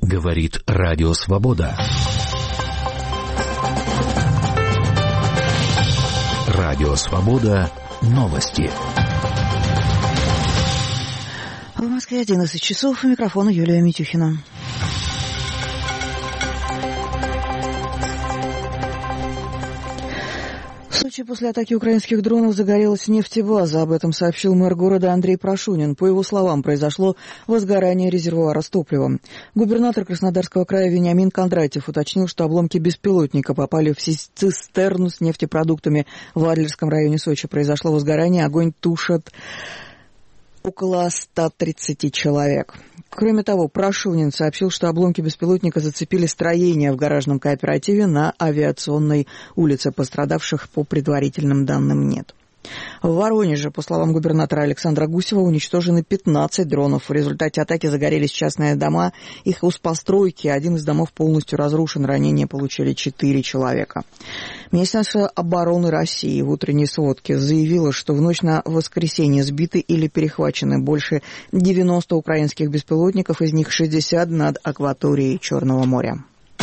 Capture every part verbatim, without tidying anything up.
Говорит Радио Свобода. Радио Свобода. Новости. В Москве одиннадцать часов. У микрофона Юлия Митюхина. В Сочи после атаки украинских дронов загорелась нефтебаза. Об этом сообщил мэр города Андрей Прошунин. По его словам, произошло возгорание резервуара с топливом. Губернатор Краснодарского края Вениамин Кондратьев уточнил, что обломки беспилотника попали в цистерну с нефтепродуктами в Адлерском районе Сочи. Произошло возгорание, огонь тушат около ста тридцати человек. Кроме того, Прошунин сообщил, что обломки беспилотника зацепили строение в гаражном кооперативе на Авиационной улице. Пострадавших по предварительным данным нет. В Воронеже, по словам губернатора Александра Гусева, уничтожены пятнадцать дронов. В результате атаки загорелись частные дома, их хозпостройки. Один из домов полностью разрушен, ранения получили четыре человека. Министерство обороны России в утренней сводке заявило, что в ночь на воскресенье сбиты или перехвачены больше девяноста украинских беспилотников, из них шестьдесят над акваторией Черного моря.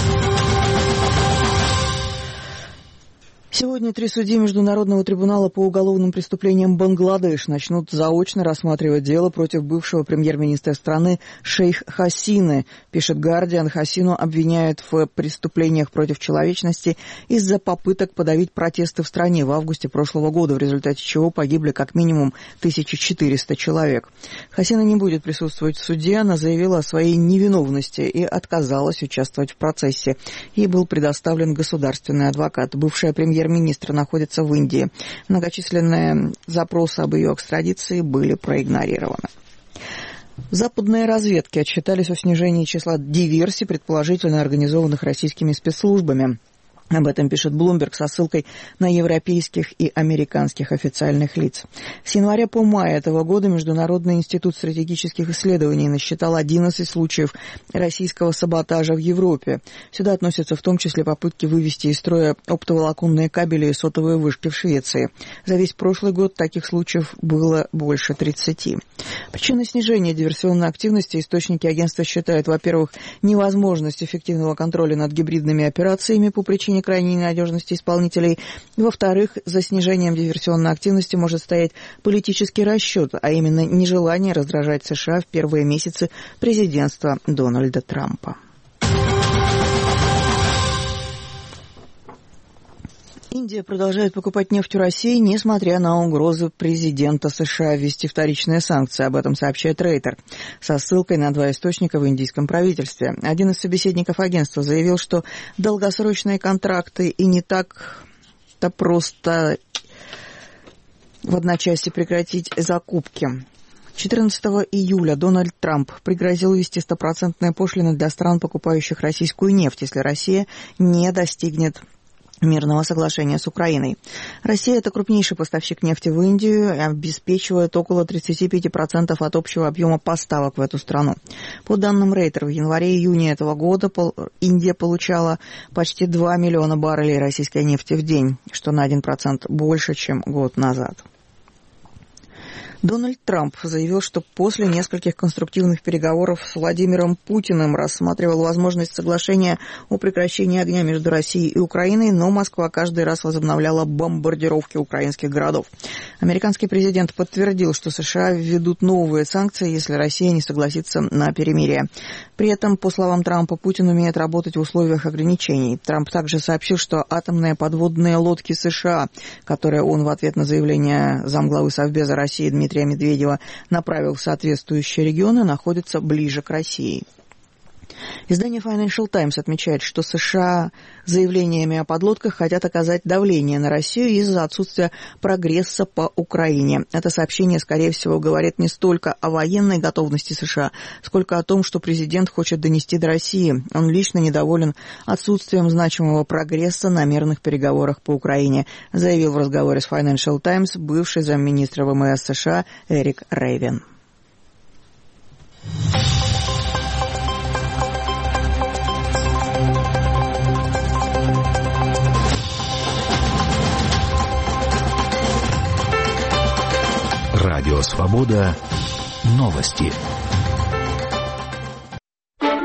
Сегодня три судьи Международного трибунала по уголовным преступлениям Бангладеш начнут заочно рассматривать дело против бывшего премьер-министра страны Шейх Хасины. Пишет «Гардиан». Хасину обвиняют в преступлениях против человечности из-за попыток подавить протесты в стране в августе прошлого года, в результате чего погибли как минимум тысяча четыреста человек. Хасина не будет присутствовать в суде. Она заявила о своей невиновности и отказалась участвовать в процессе. Ей был предоставлен государственный адвокат. Бывшая премьер Премьер-министр находится в Индии. Многочисленные запросы об ее экстрадиции были проигнорированы. Западные разведки отчитались о снижении числа диверсий, предположительно организованных российскими спецслужбами. Об этом пишет Bloomberg со ссылкой на европейских и американских официальных лиц. С января по май этого года Международный институт стратегических исследований насчитал одиннадцать случаев российского саботажа в Европе. Сюда относятся в том числе попытки вывести из строя оптоволоконные кабели и сотовые вышки в Швеции. За весь прошлый год таких случаев было больше тридцати. Причиной снижения диверсионной активности источники агентства считают, во-первых, невозможность эффективного контроля над гибридными операциями по причине крайней ненадежности исполнителей. Во-вторых, за снижением диверсионной активности может стоять политический расчет, а именно нежелание раздражать США в первые месяцы президентства Дональда Трампа. Индия продолжает покупать нефть у России, несмотря на угрозы президента США ввести вторичные санкции. Об этом сообщает Рейтер со ссылкой на два источника в индийском правительстве. Один из собеседников агентства заявил, что долгосрочные контракты и не так-то просто в одночасье прекратить закупки. четырнадцатого июля Дональд Трамп пригрозил ввести стопроцентные пошлины для стран, покупающих российскую нефть, если Россия не достигнет мирного соглашения с Украиной. Россия – это крупнейший поставщик нефти в Индию и обеспечивает около тридцать пять процентов от общего объема поставок в эту страну. По данным Рейтер, в январе-июне этого года Индия получала почти два миллиона баррелей российской нефти в день, что на один процент больше, чем год назад. Дональд Трамп заявил, что после нескольких конструктивных переговоров с Владимиром Путиным рассматривал возможность соглашения о прекращении огня между Россией и Украиной, но Москва каждый раз возобновляла бомбардировки украинских городов. Американский президент подтвердил, что США введут новые санкции, если Россия не согласится на перемирие. При этом, по словам Трампа, Путин умеет работать в условиях ограничений. Трамп также сообщил, что атомные подводные лодки США, которые он в ответ на заявление замглавы Совбеза России Дмитрия Медведева направил в соответствующие регионы, находятся ближе к России. Издание Financial Times отмечает, что США заявлениями о подлодках хотят оказать давление на Россию из-за отсутствия прогресса по Украине. Это сообщение, скорее всего, говорит не столько о военной готовности США, сколько о том, что президент хочет донести до России. Он лично недоволен отсутствием значимого прогресса на мирных переговорах по Украине, заявил в разговоре с Financial Times бывший замминистра ВМС США Эрик Рейвен. Радио Свобода. Новости.